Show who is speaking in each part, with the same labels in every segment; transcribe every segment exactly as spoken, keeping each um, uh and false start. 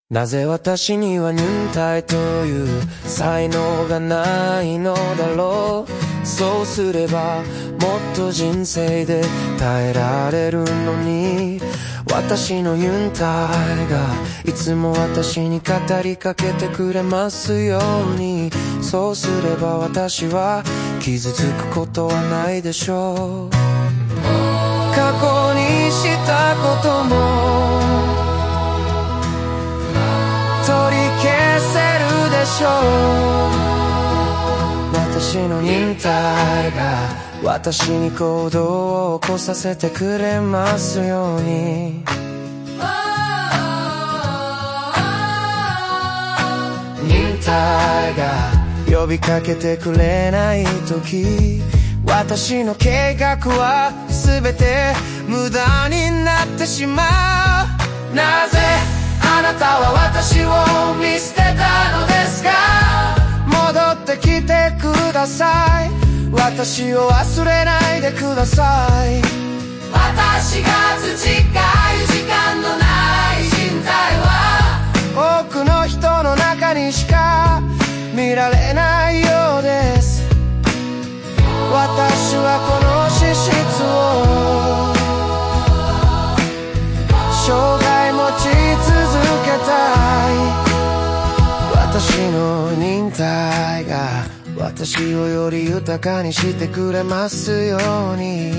Speaker 1: なぜ私には忍耐という才能がないのだろう。そうすればもっと人生で耐えられるのに、私の忍耐がいつも私に語りかけてくれますように。そうすれば私は傷つくことはないでしょう。過去にしたことも取り消せるでしょう。私の忍耐が私に行動を起こさせてくれますように。忍耐が呼びかけてくれない時、私の計画は全て無駄になってしまう。なぜあなたは私を見捨てたのですか。戻ってきてください。私を忘れないでください。
Speaker 2: 私が培う時間のない忍耐は
Speaker 1: 多くの人の中にしか見られないようです。私はこの資質を生涯持ち続けたい。私の忍耐が私をより豊かにしてくれますように。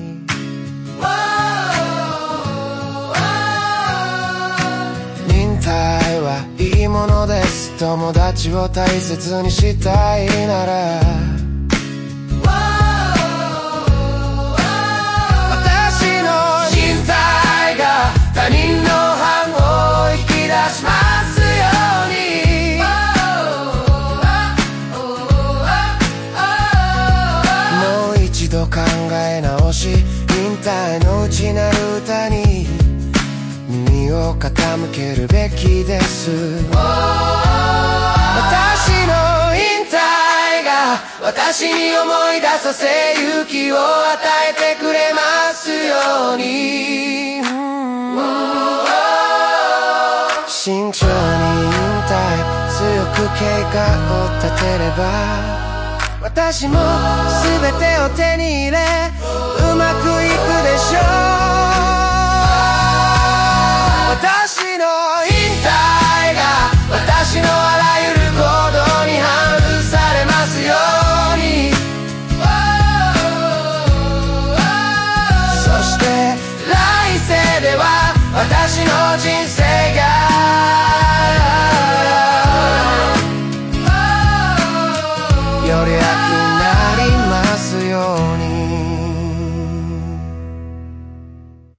Speaker 1: 忍耐はいいものです。友達を大切にしたいなら私の忍耐が他人の反応を引き出しますように。もう一度考え直し、忍耐の内なる歌に耳を傾けるべきです。私の忍耐が私に思い出させ勇気を与えてくれますように。慎重に忍耐、強く計画を立てれば私も全てを手に入れうまくいくでしょう。私の忍耐が私のあらゆる行動に反映されますように。そして来世では私の人生がより楽になりますように。